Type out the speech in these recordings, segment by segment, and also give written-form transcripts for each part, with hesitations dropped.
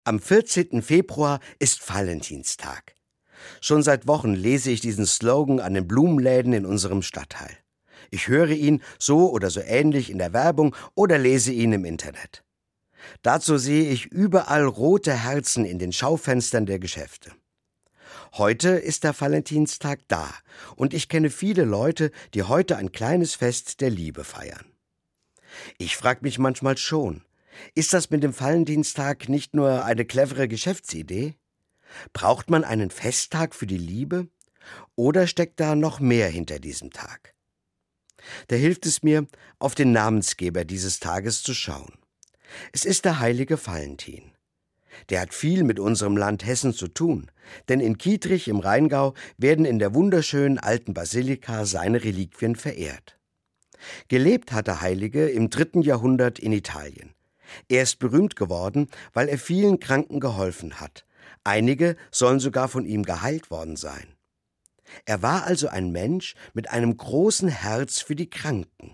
Am 14. Februar ist Valentinstag. Schon seit Wochen lese ich diesen Slogan an den Blumenläden in unserem Stadtteil. Ich höre ihn so oder so ähnlich in der Werbung oder lese ihn im Internet. Dazu sehe ich überall rote Herzen in den Schaufenstern der Geschäfte. Heute ist der Valentinstag da und ich kenne viele Leute, die heute ein kleines Fest der Liebe feiern. Ich frage mich manchmal schon, ist das mit dem Valentinstag nicht nur eine clevere Geschäftsidee? Braucht man einen Festtag für die Liebe? Oder steckt da noch mehr hinter diesem Tag? Da hilft es mir, auf den Namensgeber dieses Tages zu schauen. Es ist der heilige Valentin. Der hat viel mit unserem Land Hessen zu tun, denn in Kietrich im Rheingau werden in der wunderschönen alten Basilika seine Reliquien verehrt. Gelebt hat der Heilige im 3. Jahrhundert in Italien. Er ist berühmt geworden, weil er vielen Kranken geholfen hat. Einige sollen sogar von ihm geheilt worden sein. Er war also ein Mensch mit einem großen Herz für die Kranken.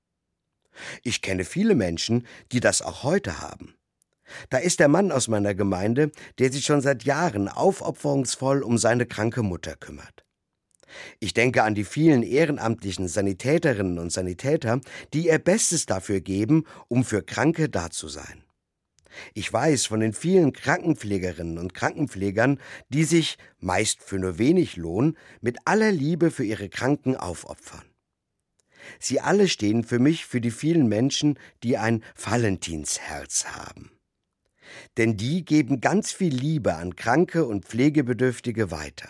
Ich kenne viele Menschen, die das auch heute haben. Da ist der Mann aus meiner Gemeinde, der sich schon seit Jahren aufopferungsvoll um seine kranke Mutter kümmert. Ich denke an die vielen ehrenamtlichen Sanitäterinnen und Sanitäter, die ihr Bestes dafür geben, um für Kranke da zu sein. Ich weiß von den vielen Krankenpflegerinnen und Krankenpflegern, die sich, meist für nur wenig Lohn, mit aller Liebe für ihre Kranken aufopfern. Sie alle stehen für mich für die vielen Menschen, die ein Valentinsherz haben. Denn die geben ganz viel Liebe an Kranke und Pflegebedürftige weiter.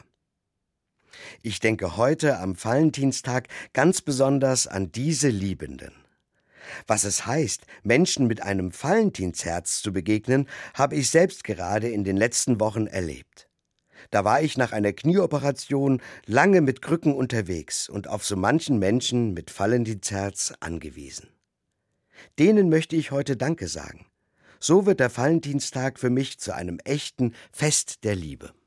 Ich denke heute am Valentinstag ganz besonders an diese Liebenden. Was es heißt, Menschen mit einem Valentinsherz zu begegnen, habe ich selbst gerade in den letzten Wochen erlebt. Da war ich nach einer Knieoperation lange mit Krücken unterwegs und auf so manchen Menschen mit Valentinsherz angewiesen. Denen möchte ich heute Danke sagen. So wird der Valentinstag für mich zu einem echten Fest der Liebe.